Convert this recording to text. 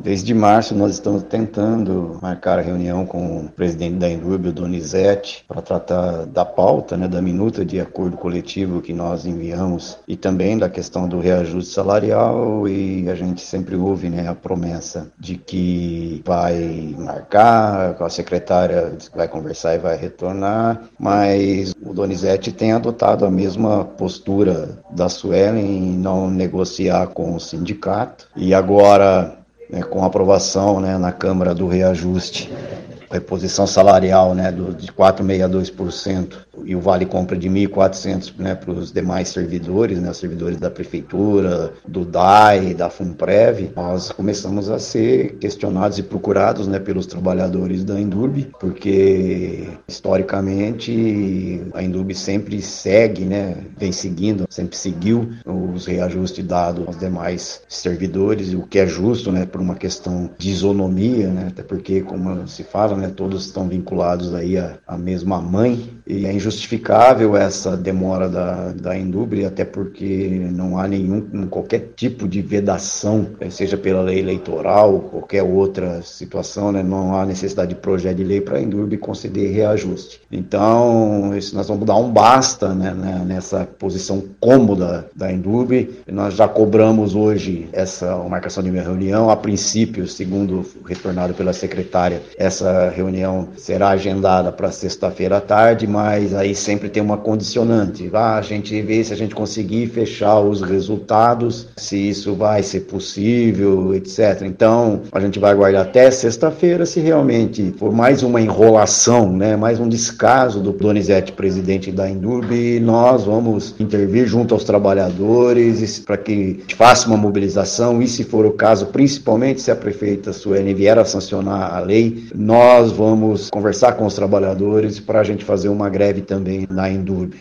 Desde março nós estamos tentando marcar a reunião com o presidente da Endurbe, o Donizete, para tratar da pauta, da minuta de acordo coletivo que nós enviamos e também da questão do reajuste salarial, e a gente sempre ouve a promessa de que vai marcar, com a secretária vai conversar e vai retornar, mas o Donizete tem adotado a mesma postura da Suelen em não negociar com o sindicato, e agora, com a aprovação na Câmara do reajuste, a reposição salarial de 4,62% e o vale compra de 1.400 para os demais servidores, os servidores da Prefeitura, do DAI, da FUNPREV, nós começamos a ser questionados e procurados pelos trabalhadores da Endurbe, porque historicamente a Endurbe sempre segue, vem seguindo, sempre seguiu os reajustes dados aos demais servidores, o que é justo, por uma questão de isonomia, até porque, como se fala, todos estão vinculados aí à mesma mãe, e é injustificável essa demora da Endurbe, até porque não há qualquer tipo de vedação, seja pela lei eleitoral ou qualquer outra situação, não há necessidade de projeto de lei para a Endurbe conceder reajuste. Então, nós vamos dar um basta nessa posição cômoda da Endurbe. Nós já cobramos hoje essa marcação de uma reunião. A princípio, segundo retornado pela secretária, essa reunião será agendada para sexta-feira à tarde, mas aí sempre tem uma condicionante. A gente vê se a gente conseguir fechar os resultados, se isso vai ser possível, etc. Então, a gente vai aguardar até sexta-feira. Se realmente for mais uma enrolação, mais um descaso do Donizete, presidente da Endurbe, nós vamos intervir junto aos trabalhadores para que a gente faça uma mobilização, e se for o caso, principalmente se a prefeita Suelen vier a sancionar a lei, nós vamos conversar com os trabalhadores para a gente fazer uma greve também na Endurbe.